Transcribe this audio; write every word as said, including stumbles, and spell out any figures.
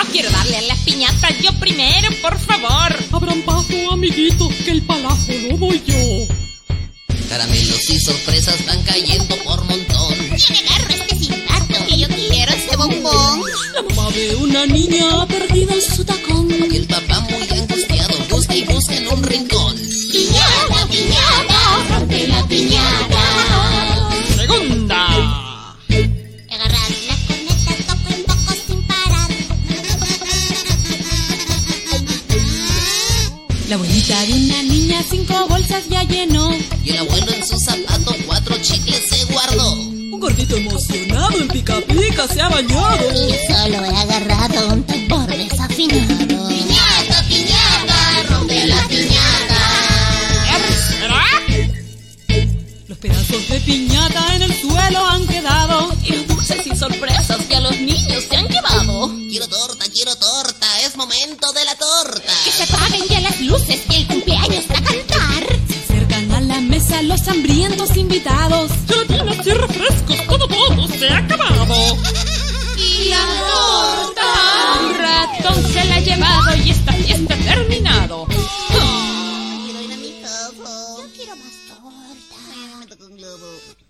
Quiero darle a la piñata yo primero, por favor. Abran paso, amiguitos, que el palazo lo doy yo. Caramelos y sorpresas van cayendo por montón. Yo me agarro este silbato, que yo quiero este bombón. La mamá ve una niña perdida en su tacón. Y el papá muy angustiado busca y busca en un rincón. Piñata, piñata, rompe la piñata. Segunda. Agarrar la corneta, toco un poco sin parar. La abuelita de una niña cinco bolsas ya llenó. Y el abuelo en su zapato cuatro chicles se guardó. Un gordito emocionado en pica pica se ha bañado. Y yo solo he agarrado un tambor desafinado. Piñata, piñata, rompe la piñata. ¿Será? Los pedazos de piñata en el suelo han quedado. Y los dulces y sorpresas que a los niños se han llevado. Quiero torta, quiero torta, es momento de la torta. Que se apaguen ya las luces y el cumpleaños a cantar. Se acercan a la mesa los hambrientos invitados. Gelatinas y refrescos, todo, todo se ha acabado. Y la torta. Un ratón se la ha llevado y esta fiesta ha terminado. Quiero ir a mi casa. Yo quiero más torta. Me tocó un globo.